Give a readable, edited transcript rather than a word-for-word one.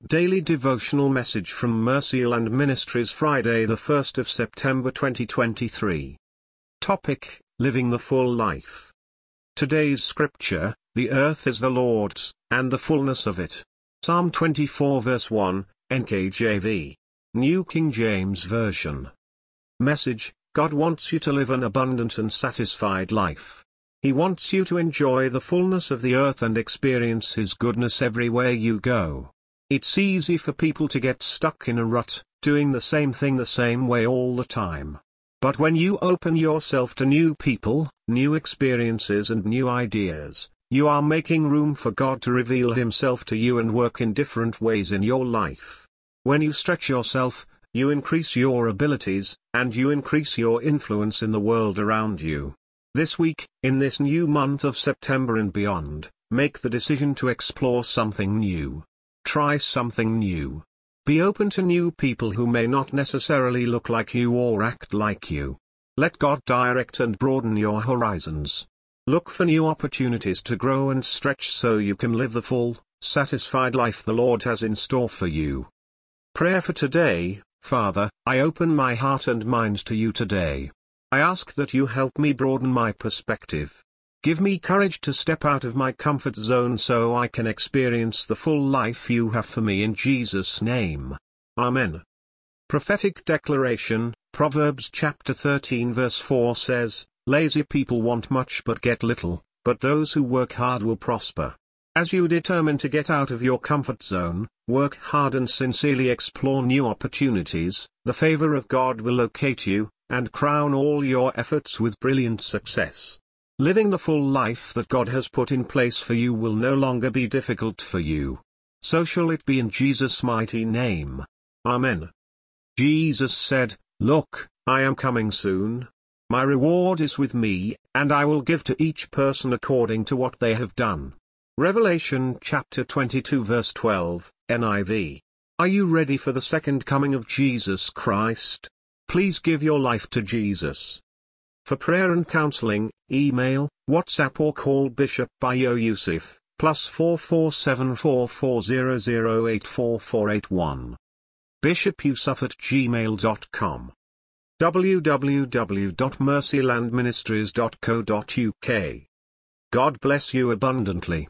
Daily devotional message from Mercyland Ministries, Friday the 1st of September 2023. Topic: Living the Full Life. Today's scripture: the earth is the Lord's, and the fullness of it. Psalm 24 verse 1, NKJV. New King James Version. Message: God wants you to live an abundant and satisfied life. He wants you to enjoy the fullness of the earth and experience His goodness everywhere you go. It's easy for people to get stuck in a rut, doing the same thing the same way all the time. But when you open yourself to new people, new experiences and new ideas, you are making room for God to reveal Himself to you and work in different ways in your life. When you stretch yourself, you increase your abilities, and you increase your influence in the world around you. This week, in this new month of September and beyond, make the decision to explore something new. Try something new. Be open to new people who may not necessarily look like you or act like you. Let God direct and broaden your horizons. Look for new opportunities to grow and stretch so you can live the full, satisfied life the Lord has in store for you. Prayer for today: Father, I open my heart and mind to you today. I ask that you help me broaden my perspective. Give me courage to step out of my comfort zone so I can experience the full life you have for me in Jesus' name. Amen. Prophetic declaration: Proverbs chapter 13 verse 4 says, "Lazy people want much but get little, but those who work hard will prosper." As you determine to get out of your comfort zone, work hard and sincerely explore new opportunities, the favor of God will locate you, and crown all your efforts with brilliant success. Living the full life that God has put in place for you will no longer be difficult for you. So shall it be in Jesus' mighty name. Amen. Jesus said, "Look, I am coming soon. My reward is with me, and I will give to each person according to what they have done." Revelation chapter 22 verse 12, NIV. Are you ready for the second coming of Jesus Christ? Please give your life to Jesus. For prayer and counseling, email, WhatsApp or call Bishop Bayo Yusuf, +447440084481. bishopyusuf@gmail.com. www.mercylandministries.co.uk. God bless you abundantly.